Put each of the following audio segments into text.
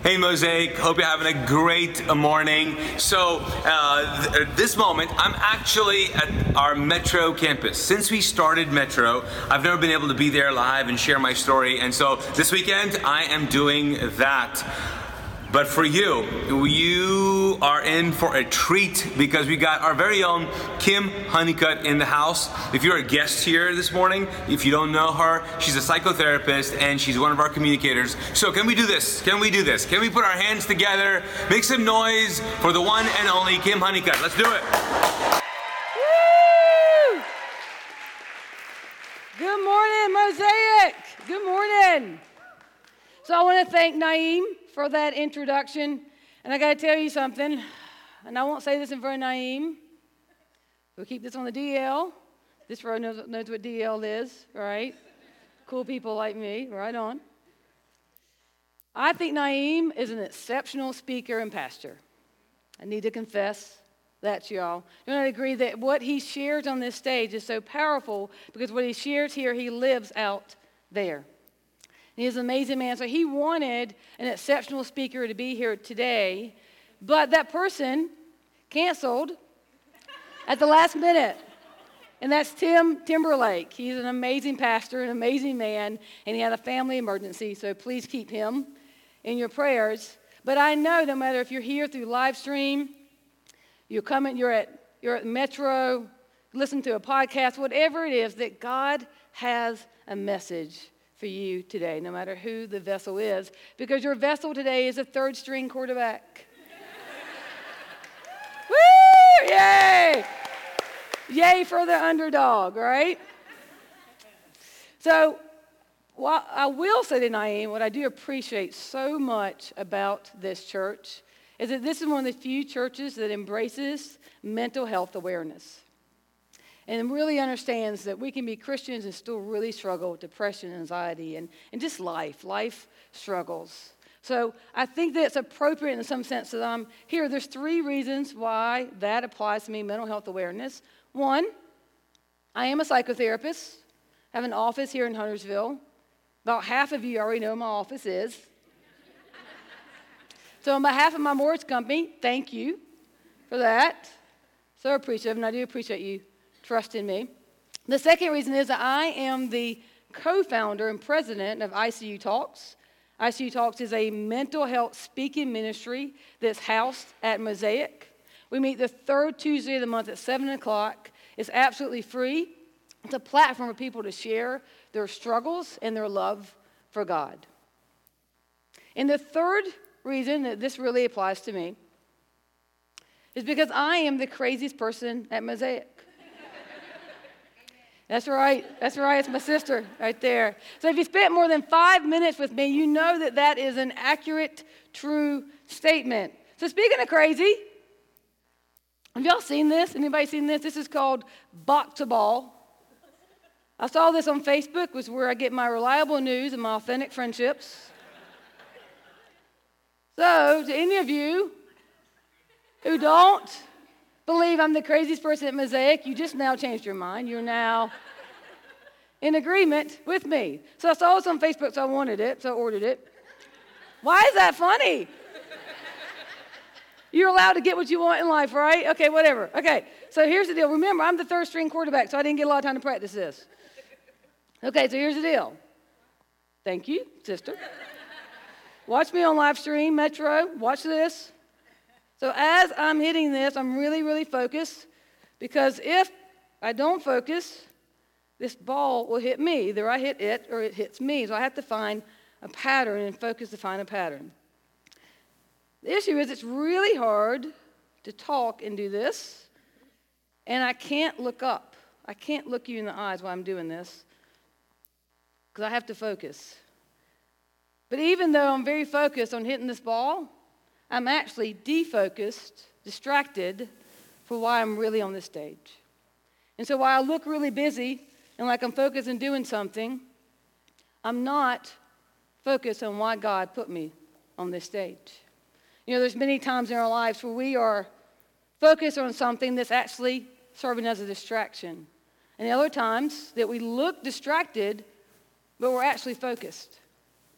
Hey Mosaic, hope you're having a great morning. So this moment, I'm actually at our Metro campus. Since we started Metro, I've never been able to be there live and share my story. And so this weekend, I am doing that. But for you are in for a treat because we got our very own Kim Honeycutt in the house. If you're a guest here this morning, if you don't know her, she's a psychotherapist and she's one of our communicators. So can we do this? Can we do this? Can we put our hands together, make some noise for the one and only Kim Honeycutt? Let's do it. Woo! Good morning, Mosaic. Good morning. So I want to thank Naeem for that introduction. And I got to tell you something, and I won't say this in front of Naeem. We'll keep this on the DL. This row knows what DL is, right? Cool people like me, right on. I think Naeem is an exceptional speaker and pastor. I need to confess that to y'all. Don't I agree that what he shares on this stage is so powerful because what he shares here, he lives out there. He's an amazing man. So he wanted an exceptional speaker to be here today, but that person canceled at the last minute. And that's Tim Timberlake. He's an amazing pastor, an amazing man, and he had a family emergency, so please keep him in your prayers. But I know no matter if you're here through live stream, you're at Metro, listen to a podcast, whatever it is, that God has a message for you today, no matter who the vessel is, because your vessel today is a third-string quarterback. Woo! Yay! Yay for the underdog, right? So, while I will say to Naeem, what I do appreciate so much about this church is that this is one of the few churches that embraces mental health awareness and really understands that we can be Christians and still really struggle with depression, anxiety, and just life struggles. So I think that it's appropriate in some sense that I'm here. There's 3 reasons why that applies to me, mental health awareness. 1, I am a psychotherapist. I have an office here in Huntersville. About half of you already know what my office is. So on behalf of my mortgage company, thank you for that. So appreciative, and I do appreciate you trust in me. The second reason is that I am the co-founder and president of ICU Talks. ICU Talks is a mental health speaking ministry that's housed at Mosaic. We meet the 3rd Tuesday of the month at 7 o'clock. It's absolutely free. It's a platform for people to share their struggles and their love for God. And the third reason that this really applies to me is because I am the craziest person at Mosaic. That's right, it's my sister right there. So if you spent more than 5 minutes with me, you know that that is an accurate, true statement. So speaking of crazy, have y'all seen this? Anybody seen this? This is called Bok to Ball. I saw this on Facebook, which is where I get my reliable news and my authentic friendships. So to any of you who don't believe I'm the craziest person at Mosaic, you just now changed your mind. You're now in agreement with me. So I saw this on Facebook, so I wanted it, so I ordered it. Why is that funny? You're allowed to get what you want in life, right? Okay, whatever. Okay, so here's the deal. Remember, I'm the 3rd-string quarterback, so I didn't get a lot of time to practice this. Okay, so here's the deal. Thank you, sister. Watch me on live stream, Metro. Watch this. So as I'm hitting this, I'm really, really focused because if I don't focus, this ball will hit me. Either I hit it or it hits me. So I have to find a pattern and focus to find a pattern. The issue is it's really hard to talk and do this, and I can't look up. I can't look you in the eyes while I'm doing this because I have to focus. But even though I'm very focused on hitting this ball, I'm actually defocused, distracted for why I'm really on this stage. And so while I look really busy and like I'm focused on doing something, I'm not focused on why God put me on this stage. You know, there's many times in our lives where we are focused on something that's actually serving as a distraction. And the other times that we look distracted, but we're actually focused.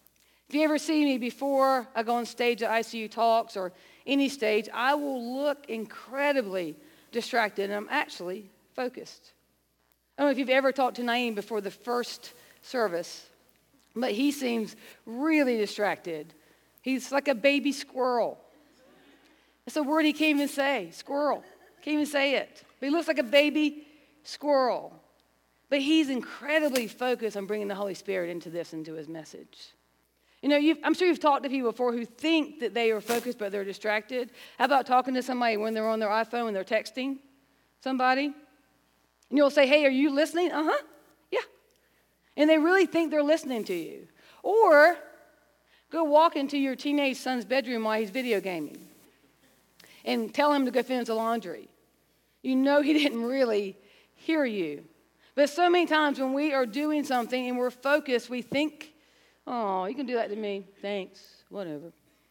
If you ever see me before I go on stage at ICU Talks or any stage, I will look incredibly distracted, and I'm actually focused. I don't know if you've ever talked to Naeem before the first service, but he seems really distracted. He's like a baby squirrel. It's a word he can't even say, squirrel. Can't even say it. But he looks like a baby squirrel. But he's incredibly focused on bringing the Holy Spirit into this, into his message. You know, I'm sure you've talked to people before who think that they are focused, but they're distracted. How about talking to somebody when they're on their iPhone and they're texting somebody? And you'll say, hey, are you listening? Uh-huh, yeah. And they really think they're listening to you. Or go walk into your teenage son's bedroom while he's video gaming and tell him to go finish the laundry. You know he didn't really hear you. But so many times when we are doing something and we're focused, we think, oh, you can do that to me. Thanks. Whatever.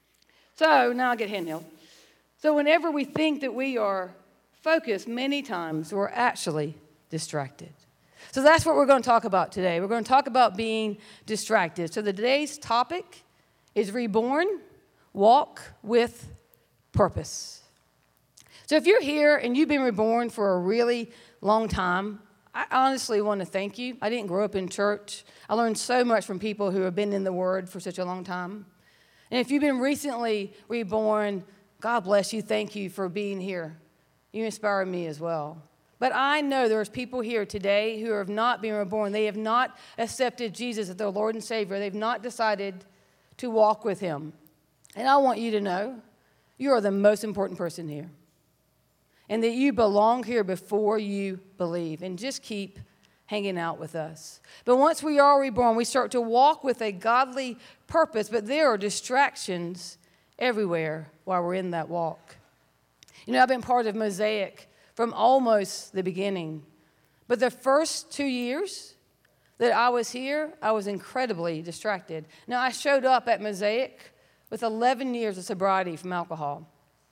So now I get handheld. So whenever we think that we are focused, many times we're actually distracted. So that's what we're going to talk about today. We're going to talk about being distracted. So today's topic is reborn, walk with purpose. So if you're here and you've been reborn for a really long time, I honestly want to thank you. I didn't grow up in church. I learned so much from people who have been in the Word for such a long time. And if you've been recently reborn, God bless you. Thank you for being here. You inspire me as well. But I know there's people here today who have not been reborn. They have not accepted Jesus as their Lord and Savior. They've not decided to walk with Him. And I want you to know you are the most important person here. And that you belong here before you believe. And just keep hanging out with us. But once we are reborn, we start to walk with a godly purpose. But there are distractions everywhere while we're in that walk. You know, I've been part of Mosaic from almost the beginning. But the first 2 years that I was here, I was incredibly distracted. Now, I showed up at Mosaic with 11 years of sobriety from alcohol.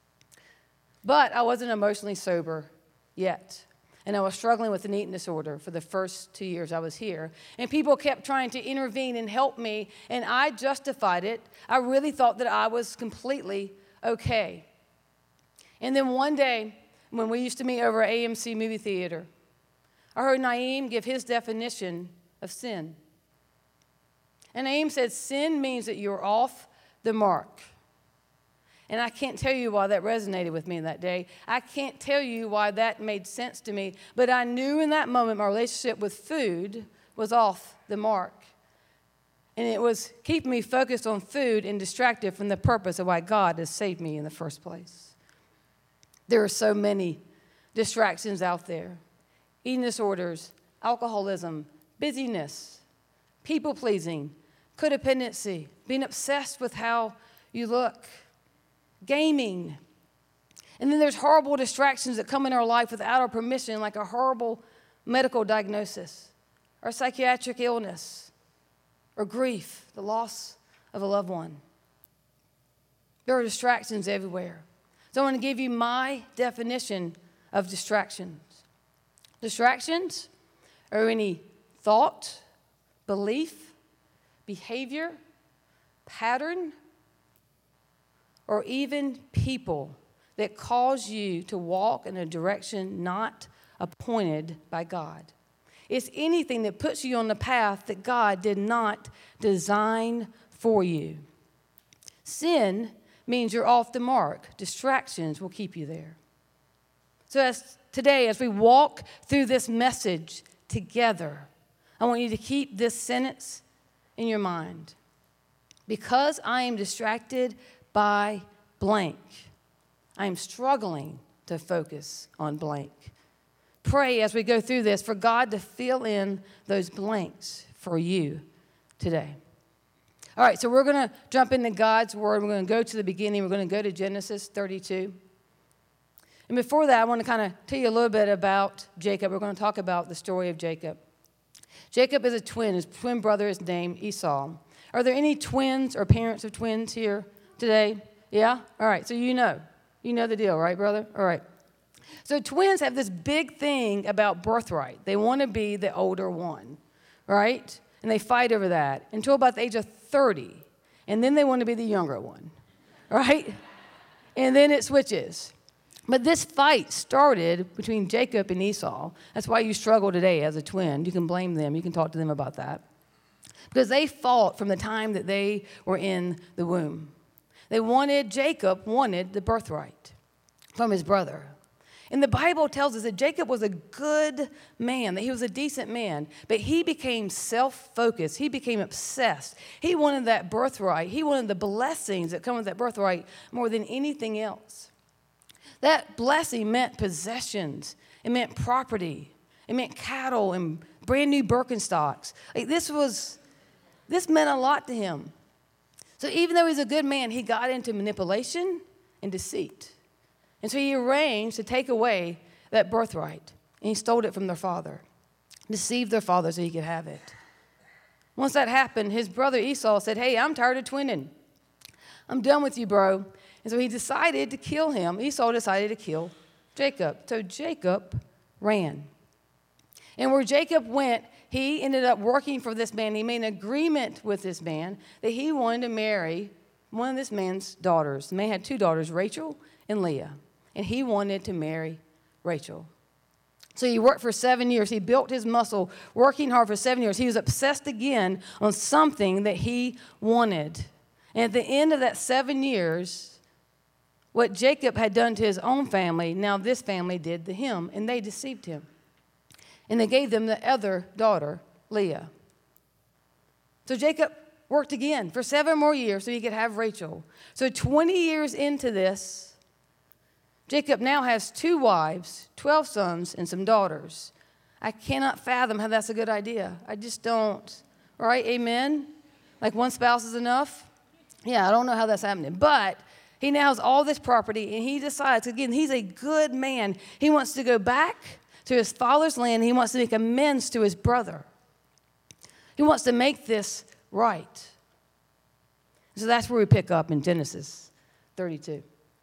But I wasn't emotionally sober yet. And I was struggling with an eating disorder for the first 2 years I was here. And people kept trying to intervene and help me, and I justified it. I really thought that I was completely okay. And then one day, when we used to meet over at AMC movie theater, I heard Naeem give his definition of sin. And Naeem said, sin means that you're off the mark. And I can't tell you why that resonated with me that day. I can't tell you why that made sense to me. But I knew in that moment my relationship with food was off the mark. And it was keeping me focused on food and distracted from the purpose of why God has saved me in the first place. There are so many distractions out there. Eating disorders, alcoholism, busyness, people-pleasing, codependency, being obsessed with how you look, gaming. And then there's horrible distractions that come in our life without our permission, like a horrible medical diagnosis, or psychiatric illness, or grief, the loss of a loved one. There are distractions everywhere. So I want to give you my definition of distractions. Distractions are any thought, belief, behavior, pattern, or even people that cause you to walk in a direction not appointed by God. It's anything that puts you on the path that God did not design for you. Sin means you're off the mark. Distractions will keep you there. So today, as we walk through this message together, I want you to keep this sentence in your mind. Because I am distracted by blank, I am struggling to focus on blank. Pray as we go through this for God to fill in those blanks for you today. All right, so we're going to jump into God's Word. We're going to go to the beginning. We're going to go to Genesis 32. And before that, I want to kind of tell you a little bit about Jacob. We're going to talk about the story of Jacob. Jacob is a twin. His twin brother is named Esau. Are there any twins or parents of twins here today? Yeah? All right, so you know the deal, right, brother? All right. So twins have this big thing about birthright. They want to be the older one, right? And they fight over that until about the age of 30. And then they want to be the younger one, right? And then it switches. But this fight started between Jacob and Esau. That's why you struggle today as a twin. You can blame them. You can talk to them about that. Because they fought from the time that they were in the womb. Jacob wanted the birthright from his brother. And the Bible tells us that Jacob was a good man, that he was a decent man, but he became self-focused. He became obsessed. He wanted that birthright. He wanted the blessings that come with that birthright more than anything else. That blessing meant possessions. It meant property. It meant cattle and brand new Birkenstocks. This meant a lot to him. So even though he's a good man, he got into manipulation and deceit. And so he arranged to take away that birthright. And he stole it from their father, deceived their father so he could have it. Once that happened, his brother Esau said, hey, I'm tired of twinning. I'm done with you, bro. And so he decided to kill him. Esau decided to kill Jacob. So Jacob ran. And where Jacob went, he ended up working for this man. He made an agreement with this man that he wanted to marry one of this man's daughters. The man had 2 daughters, Rachel and Leah. And he wanted to marry Rachel. So he worked for 7 years. He built his muscle, working hard for 7 years. He was obsessed again on something that he wanted. And at the end of that 7 years, what Jacob had done to his own family, now this family did to him, and they deceived him. And they gave them the other daughter, Leah. So Jacob worked again for 7 more years so he could have Rachel. So 20 years into this, Jacob now has 2 wives, 12 sons, and some daughters. I cannot fathom how that's a good idea. I just don't. Right? Amen? Like one spouse is enough? Yeah, I don't know how that's happening. But he now has all this property, and he decides, again, he's a good man. He wants to go back to his father's land. He wants to make amends to his brother. He wants to make this right. So that's where we pick up in Genesis 32.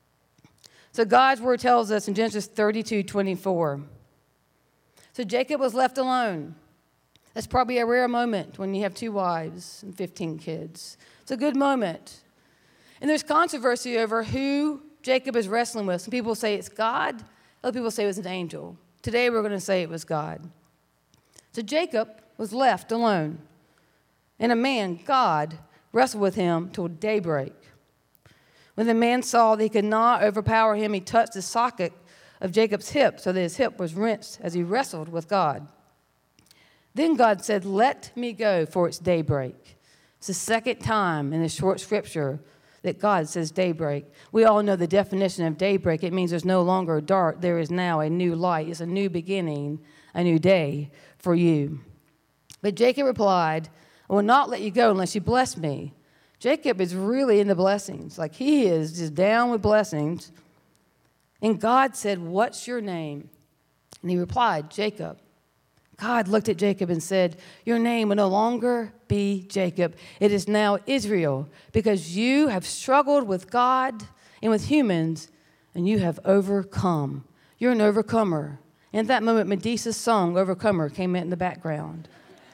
So God's word tells us in Genesis 32:24. So Jacob was left alone. That's probably a rare moment when you have 2 wives and 15 kids. It's a good moment. And there's controversy over who Jacob is wrestling with. Some people say it's God. Other people say it was an angel. Today we're going to say it was God. So Jacob was left alone. And a man, God, wrestled with him till daybreak. When the man saw that he could not overpower him, he touched the socket of Jacob's hip so that his hip was wrenched as he wrestled with God. Then God said, let me go, for it's daybreak. It's the second time in this short scripture that God says daybreak. We all know the definition of daybreak. It means there's no longer dark. There is now a new light. It's a new beginning, a new day for you. But Jacob replied, I will not let you go unless you bless me. Jacob is really into blessings. Like he is just down with blessings. And God said, what's your name? And he replied, Jacob. God looked at Jacob and said, your name will no longer be Jacob. It is now Israel, because you have struggled with God and with humans, and you have overcome. You're an overcomer. And at that moment, Medea's song, Overcomer, came in the background.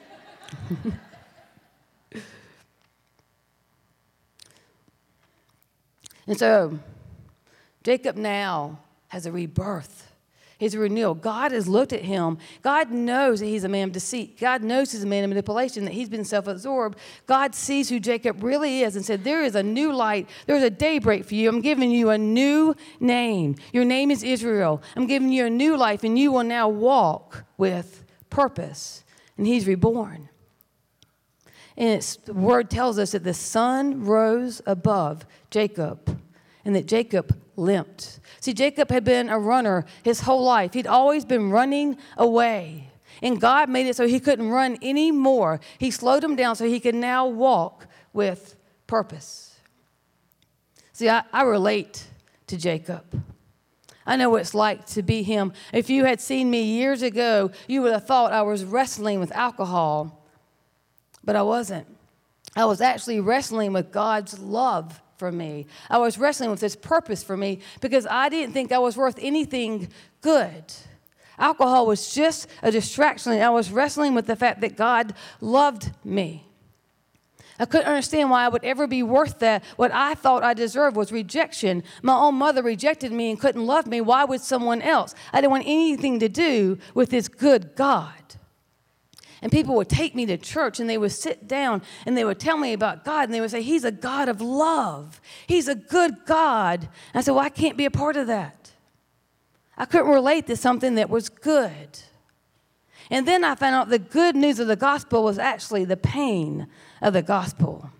And so Jacob now has a rebirth. He's a renewal. God has looked at him. God knows that he's a man of deceit. God knows he's a man of manipulation, that he's been self-absorbed. God sees who Jacob really is and said, there is a new light. There's a daybreak for you. I'm giving you a new name. Your name is Israel. I'm giving you a new life, and you will now walk with purpose. And he's reborn. And the word tells us that the sun rose above Jacob and that Jacob limped. See, Jacob had been a runner his whole life. He'd always been running away. And God made it so he couldn't run anymore. He slowed him down so he could now walk with purpose. See, I relate to Jacob. I know what it's like to be him. If you had seen me years ago, you would have thought I was wrestling with alcohol. But I wasn't. I was actually wrestling with God's love for me. I was wrestling with his purpose for me because I didn't think I was worth anything good. Alcohol was just a distraction. I was wrestling with the fact that God loved me. I couldn't understand why I would ever be worth that. What I thought I deserved was rejection. My own mother rejected me and couldn't love me. Why would someone else? I didn't want anything to do with this good God. And people would take me to church and they would sit down and they would tell me about God and they would say, He's a God of love. He's a good God. And I said, well, I can't be a part of that. I couldn't relate to something that was good. And then I found out the good news of the gospel was actually the pain of the gospel.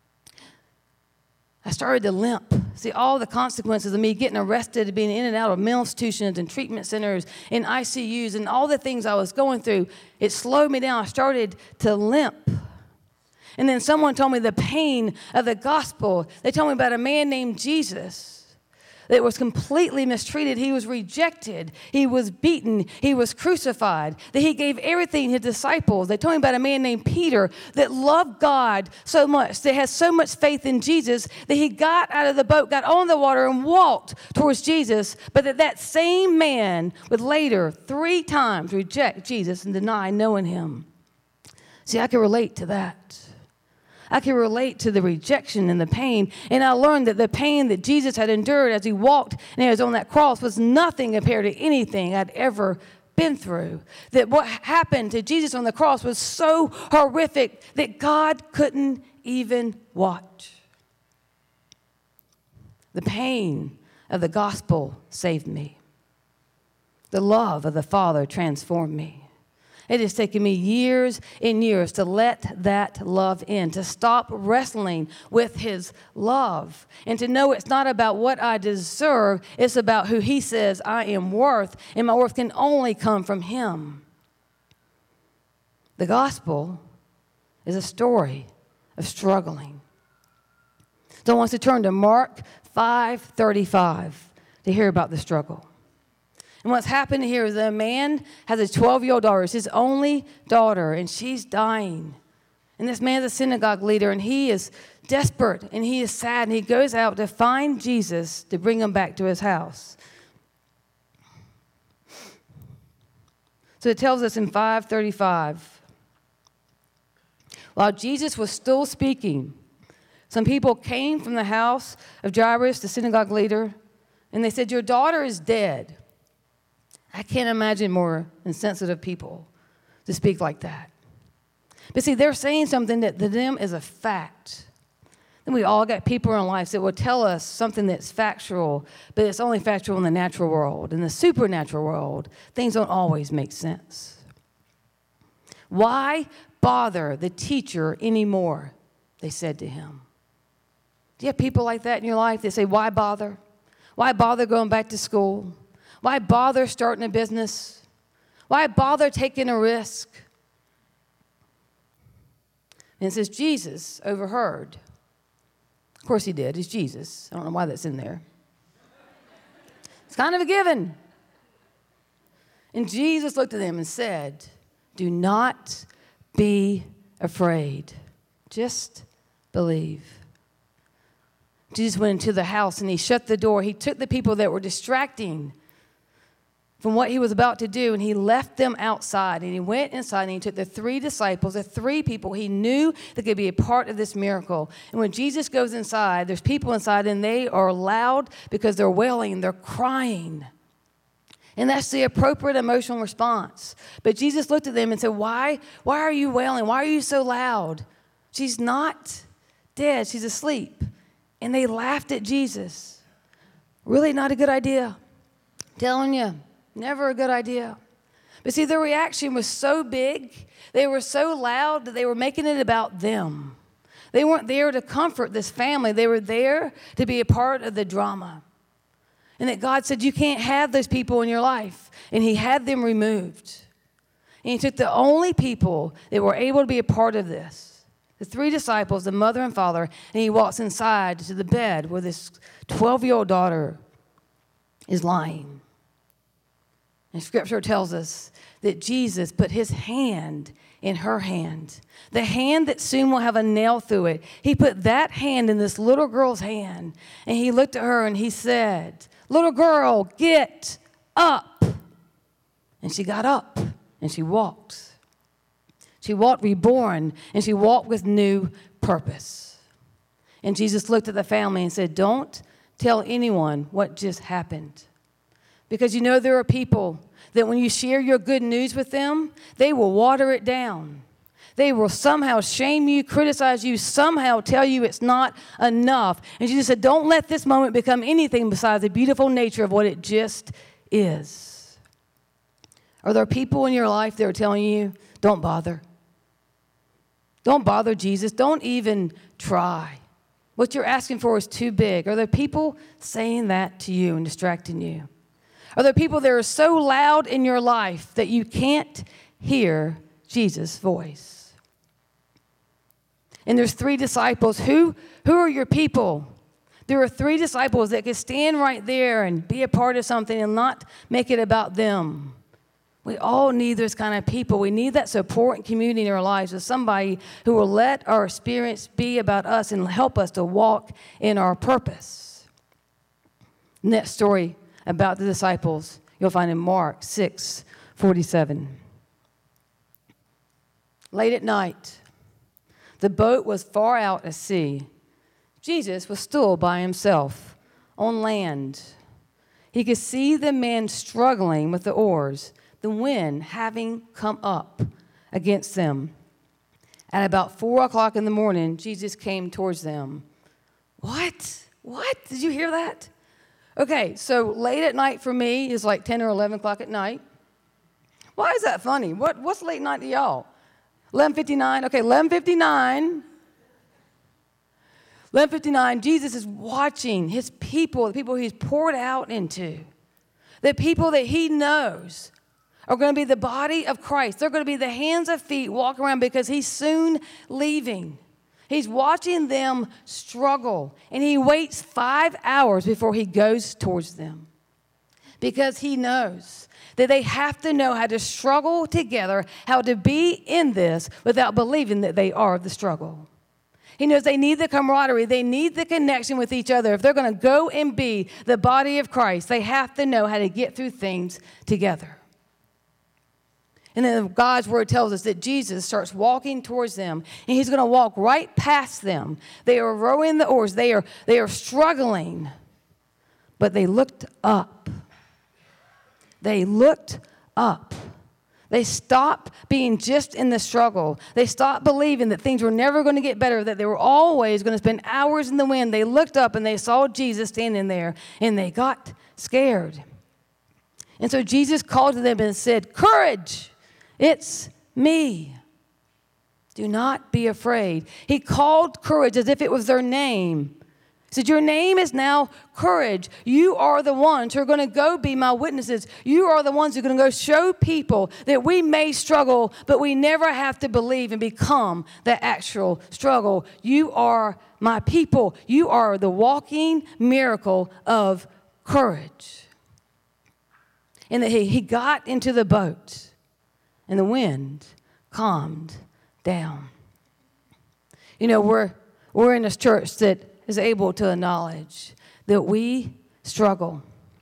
I started to limp. See, all the consequences of me getting arrested, being in and out of mental institutions and treatment centers and ICUs and all the things I was going through, it slowed me down. I started to limp. And then someone told me the pain of the gospel. They told me about a man named Jesus that was completely mistreated. He was rejected. He was beaten. He was crucified. That he gave everything to his disciples. They told me about a man named Peter that loved God so much, that has so much faith in Jesus, that he got out of the boat, got on the water, and walked towards Jesus. But that same man would later 3 times reject Jesus and deny knowing him. See, I can relate to that. I can relate to the rejection and the pain. And I learned that the pain that Jesus had endured as he walked and he was on that cross was nothing compared to anything I'd ever been through. That what happened to Jesus on the cross was so horrific that God couldn't even watch. The pain of the gospel saved me. The love of the Father transformed me. It has taken me years and years to let that love in, to stop wrestling with his love, and to know it's not about what I deserve, it's about who he says I am worth, and my worth can only come from him. The gospel is a story of struggling. So I want us to turn to Mark 5:35 to hear about the struggle. And what's happened here is a man has a 12-year-old daughter. It's his only daughter, and she's dying. And this man's a synagogue leader, and he is desperate, and he is sad, and he goes out to find Jesus to bring him back to his house. So it tells us in 5:35, while Jesus was still speaking, some people came from the house of Jairus, the synagogue leader, and they said, your daughter is dead. I can't imagine more insensitive people to speak like that. But see, they're saying something that to them is a fact. And we all got people in our lives that will tell us something that's factual, but it's only factual in the natural world. In the supernatural world, things don't always make sense. Why bother the teacher anymore? They said to him. Do you have people like that in your life that say, why bother? Why bother going back to school? Why bother starting a business? Why bother taking a risk? And it says Jesus overheard. Of course he did. He's Jesus. I don't know why that's in there. It's kind of a given. And Jesus looked at them and said, do not be afraid. Just believe. Jesus went into the house and he shut the door. He took the people that were distracting from what he was about to do, and he left them outside, and he went inside, and he took the 3 disciples, the 3 people he knew that could be a part of this miracle. And when Jesus goes inside, there's people inside, and they are loud because they're wailing, they're crying. And that's the appropriate emotional response. But Jesus looked at them and said, why are you wailing? Why are you so loud? She's not dead, she's asleep. And they laughed at Jesus. Really not a good idea. I'm telling you. Never a good idea. But see, their reaction was so big, they were so loud that they were making it about them. They weren't there to comfort this family. They were there to be a part of the drama. And that God said, you can't have those people in your life. And he had them removed. And he took the only people that were able to be a part of this, the 3 disciples, the mother and father, and he walks inside to the bed where this 12-year-old daughter is lying. And Scripture tells us that Jesus put his hand in her hand, the hand that soon will have a nail through it. He put that hand in this little girl's hand, and he looked at her and he said, little girl, get up. And she got up and she walked. She walked reborn, and she walked with new purpose. And Jesus looked at the family and said, don't tell anyone what just happened. Because there are people that when you share your good news with them, they will water it down. They will somehow shame you, criticize you, somehow tell you it's not enough. And Jesus said, don't let this moment become anything besides the beautiful nature of what it just is. Are there people in your life that are telling you, don't bother? Don't bother Jesus. Don't even try. What you're asking for is too big. Are there people saying that to you and distracting you? Are there people that are so loud in your life that you can't hear Jesus' voice? And there's 3 disciples. Who are your people? There are 3 disciples that could stand right there and be a part of something and not make it about them. We all need those kind of people. We need that support and community in our lives of somebody who will let our experience be about us and help us to walk in our purpose. Next story about the disciples you'll find in Mark 6:47. Late at night, the boat was far out at sea. Jesus was still by himself on land. He could see the men struggling with the oars, the wind having come up against them. At about 4 o'clock in the morning, Jesus came towards them. What? Did you hear that? Okay, so late at night for me is like 10 or 11 o'clock at night. Why is that funny? What's late night to y'all? 11:59. Okay, 11:59. 11:59, Jesus is watching his people, the people he's poured out into, the people that he knows are going to be the body of Christ. They're going to be the hands and feet walking around because he's soon leaving. He's watching them struggle, and he waits 5 hours before he goes towards them because he knows that they have to know how to struggle together, how to be in this without believing that they are the struggle. He knows they need the camaraderie. They need the connection with each other. If they're going to go and be the body of Christ, they have to know how to get through things together. And then God's word tells us that Jesus starts walking towards them, and he's going to walk right past them. They are rowing the oars. They are struggling, but they looked up. They looked up. They stopped being just in the struggle. They stopped believing that things were never going to get better, that they were always going to spend hours in the wind. They looked up and they saw Jesus standing there, and they got scared. And so Jesus called to them and said, "Courage, it's me. Do not be afraid." He called courage as if it was their name. He said, your name is now courage. You are the ones who are going to go be my witnesses. You are the ones who are going to go show people that we may struggle, but we never have to believe and become the actual struggle. You are my people. You are the walking miracle of courage. And that he got into the boat, and the wind calmed down. We're in this church that is able to acknowledge that we struggle.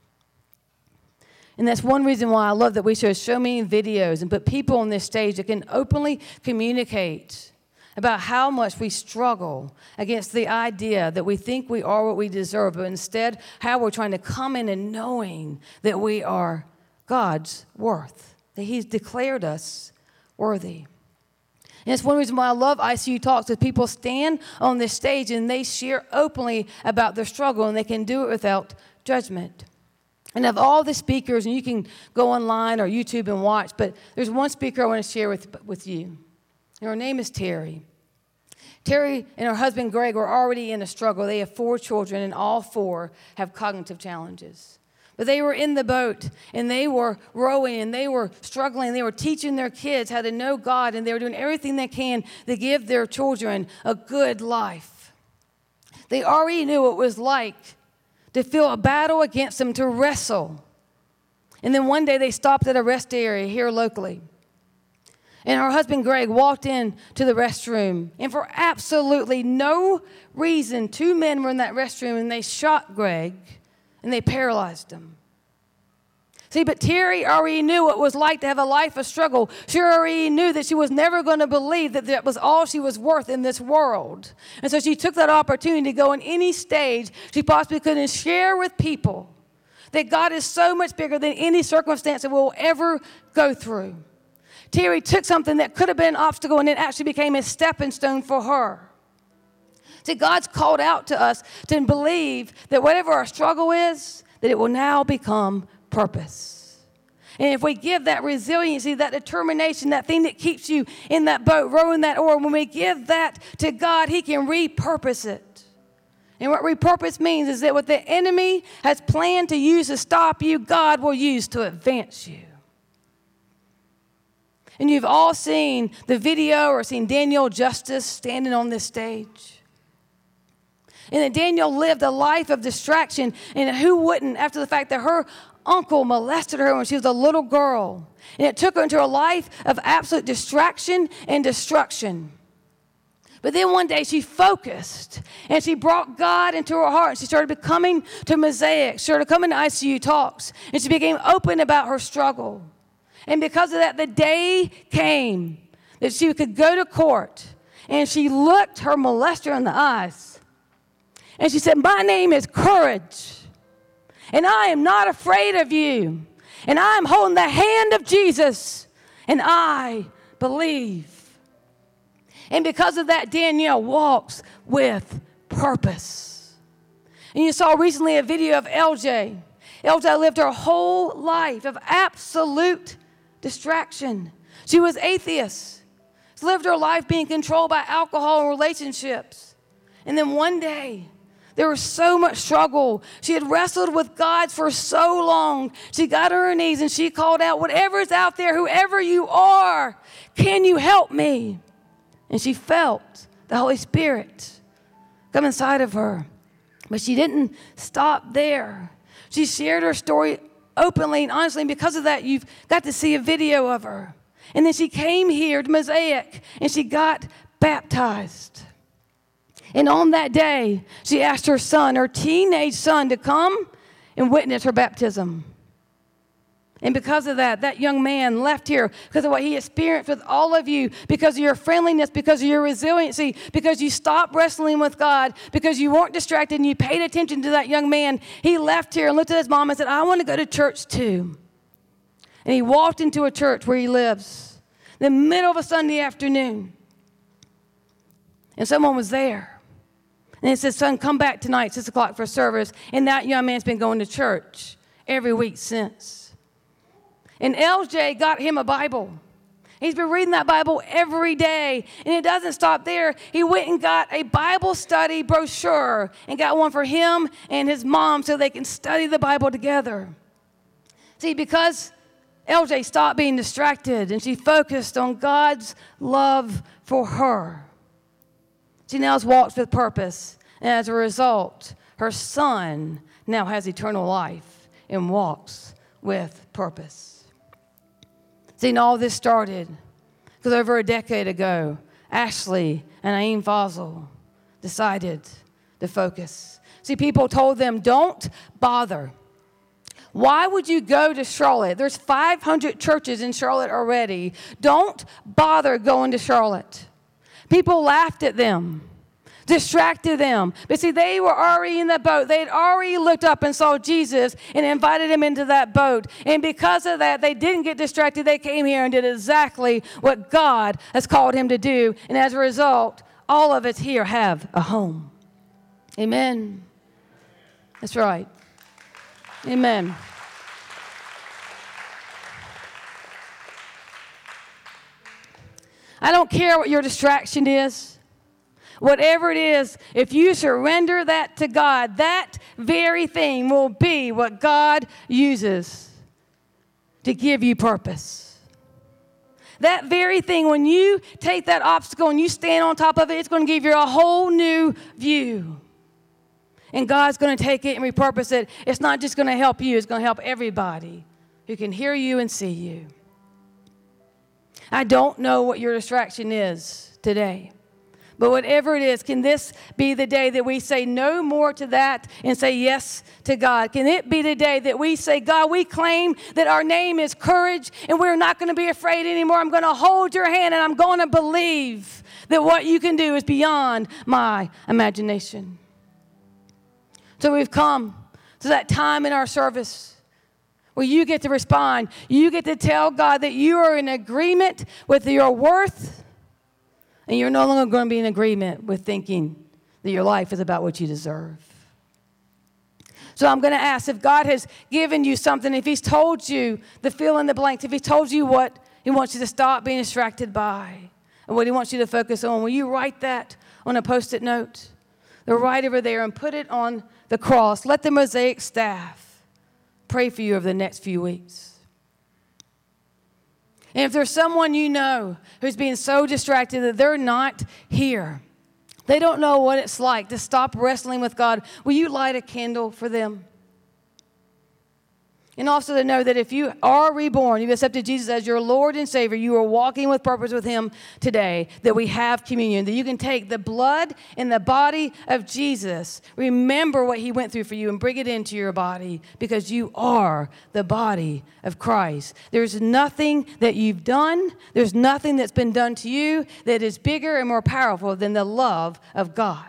And that's one reason why I love that we show so many videos and put people on this stage that can openly communicate about how much we struggle against the idea that we think we are what we deserve, but instead how we're trying to come in and knowing that we are God's worth, that he's declared us worthy. And it's one reason why I love ICU Talks, that people stand on this stage and they share openly about their struggle, and they can do it without judgment. And of all the speakers, and you can go online or YouTube and watch, but there's one speaker I want to share with you. And her name is Terry. Terry and her husband Greg are already in a struggle. They have 4 children, and all 4 have cognitive challenges. But they were in the boat, and they were rowing, and they were struggling. They were teaching their kids how to know God, and they were doing everything they can to give their children a good life. They already knew what it was like to feel a battle against them, to wrestle. And then one day they stopped at a rest area here locally. And her husband Greg walked in to the restroom, and for absolutely no reason, 2 men were in that restroom, and they shot Greg, and they paralyzed him. See, but Terry already knew what it was like to have a life of struggle. She already knew that she was never going to believe that that was all she was worth in this world. And so she took that opportunity to go in any stage she possibly could and share with people that God is so much bigger than any circumstance that we'll ever go through. Terry took something that could have been an obstacle and it actually became a stepping stone for her. See, God's called out to us to believe that whatever our struggle is, that it will now become purpose. And if we give that resiliency, that determination, that thing that keeps you in that boat, rowing that oar, when we give that to God, He can repurpose it. And what repurpose means is that what the enemy has planned to use to stop you, God will use to advance you. And you've all seen the video or seen Danielle Justice standing on this stage. And that Danielle lived a life of distraction, and who wouldn't, after the fact that her uncle molested her when she was a little girl. And it took her into a life of absolute distraction and destruction. But then one day she focused and she brought God into her heart. And she started coming to Mosaic. She started coming to ICU talks. And she became open about her struggle. And because of that, the day came that she could go to court. And she looked her molester in the eyes. And she said, "My name is Courage. And I am not afraid of you. And I am holding the hand of Jesus. And I believe." And because of that, Danielle walks with purpose. And you saw recently a video of LJ. LJ lived her whole life of absolute distraction. She was atheist. She lived her life being controlled by alcohol and relationships. And then one day, there was so much struggle. She had wrestled with God for so long. She got on her knees and she called out, "Whatever's out there, whoever you are, can you help me?" And she felt the Holy Spirit come inside of her. But she didn't stop there. She shared her story openly and honestly. And because of that, you've got to see a video of her. And then she came here to Mosaic and she got baptized. And on that day, she asked her son, her teenage son, to come and witness her baptism. And because of that, that young man left here because of what he experienced with all of you, because of your friendliness, because of your resiliency, because you stopped wrestling with God, because you weren't distracted and you paid attention to that young man. He left here and looked at his mom and said, "I want to go to church too." And he walked into a church where he lives in the middle of a Sunday afternoon. And someone was there. And he said, "Son, come back tonight, 6 o'clock for service." And that young man's been going to church every week since. And LJ got him a Bible. He's been reading that Bible every day. And it doesn't stop there. He went and got a Bible study brochure and got one for him and his mom so they can study the Bible together. See, because LJ stopped being distracted and she focused on God's love for her, she now walks with purpose, and as a result, her son now has eternal life and walks with purpose. See, and all this started because over a decade ago, Ashley and Naeem Fazal decided to focus. See, people told them, "Don't bother. Why would you go to Charlotte? There's 500 churches in Charlotte already. Don't bother going to Charlotte." People laughed at them, distracted them. But see, they were already in that boat. They had already looked up and saw Jesus and invited him into that boat. And because of that, they didn't get distracted. They came here and did exactly what God has called him to do. And as a result, all of us here have a home. Amen. That's right. Amen. I don't care what your distraction is. Whatever it is, if you surrender that to God, that very thing will be what God uses to give you purpose. That very thing, when you take that obstacle and you stand on top of it, it's going to give you a whole new view. And God's going to take it and repurpose it. It's not just going to help you, it's going to help everybody who can hear you and see you. I don't know what your distraction is today, But whatever it is, can this be the day that we say no more to that and say yes to God? Can it be the day that we say, God, we claim that our name is courage and we're not going to be afraid anymore. I'm going to hold your hand and I'm going to believe that what you can do is beyond my imagination. So we've come to that time in our service where you get to respond. You get to tell God that you are in agreement with your worth. And you're no longer going to be in agreement with thinking that your life is about what you deserve. So I'm going to ask, if God has given you something, if he's told you the fill in the blanks, if he's told you what he wants you to stop being distracted by and what he wants you to focus on, will you write that on a Post-it note? They're right over there, and put it on the cross. Let the Mosaic staff pray for you over the next few weeks. And if there's someone you know who's being so distracted that they're not here, they don't know what it's like to stop wrestling with God, will you light a candle for them? And also to know that if you are reborn, you've accepted Jesus as your Lord and Savior, you are walking with purpose with him today, that we have communion, that you can take the blood and the body of Jesus, remember what he went through for you, and bring it into your body, because you are the body of Christ. There's nothing that you've done, there's nothing that's been done to you that is bigger and more powerful than the love of God.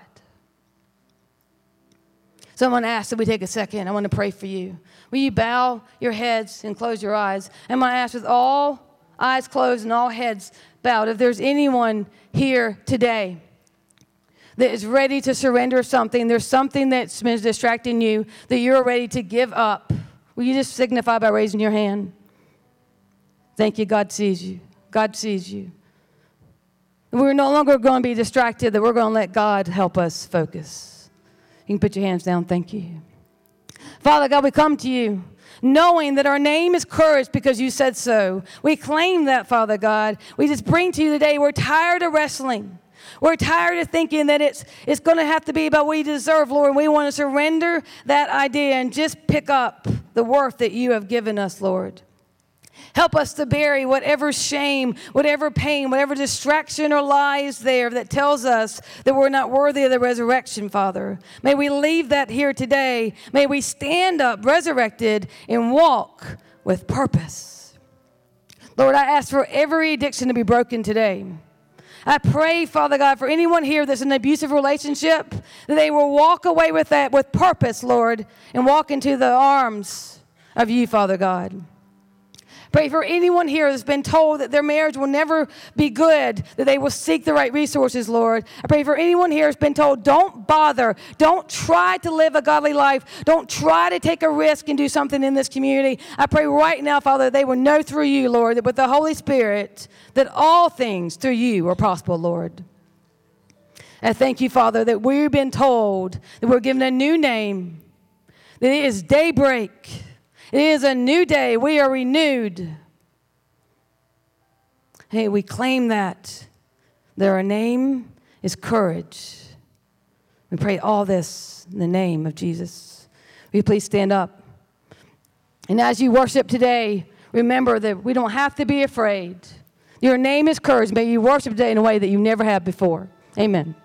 Someone asked that we take a second. I want to pray for you. Will you bow your heads and close your eyes? I'm going to ask, with all eyes closed and all heads bowed, if there's anyone here today that is ready to surrender something, there's something that's been distracting you, that you're ready to give up, will you just signify by raising your hand? Thank you. God sees you. God sees you. We're no longer going to be distracted, that we're going to let God help us focus. You can put your hands down. Thank you. Father God, we come to you knowing that our name is courage because you said so. We claim that, Father God. We just bring to you today, we're tired of wrestling. We're tired of thinking that it's going to have to be about what we deserve, Lord. And we want to surrender that idea and just pick up the worth that you have given us, Lord. Help us to bury whatever shame, whatever pain, whatever distraction or lie is there that tells us that we're not worthy of the resurrection, Father. May we leave that here today. May we stand up resurrected and walk with purpose. Lord, I ask for every addiction to be broken today. I pray, Father God, for anyone here that's in an abusive relationship, that they will walk away with that with purpose, Lord, and walk into the arms of you, Father God. Pray for anyone here that's been told that their marriage will never be good, that they will seek the right resources, Lord. I pray for anyone here that's been told, don't bother, don't try to live a godly life, don't try to take a risk and do something in this community. I pray right now, Father, that they will know through you, Lord, that with the Holy Spirit, that all things through you are possible, Lord. I thank you, Father, that we've been told that we're given a new name, that it is daybreak. It is a new day. We are renewed. Hey, we claim that our name is courage. We pray all this in the name of Jesus. Will you please stand up? And as you worship today, remember that we don't have to be afraid. Your name is courage. May you worship today in a way that you never have before. Amen.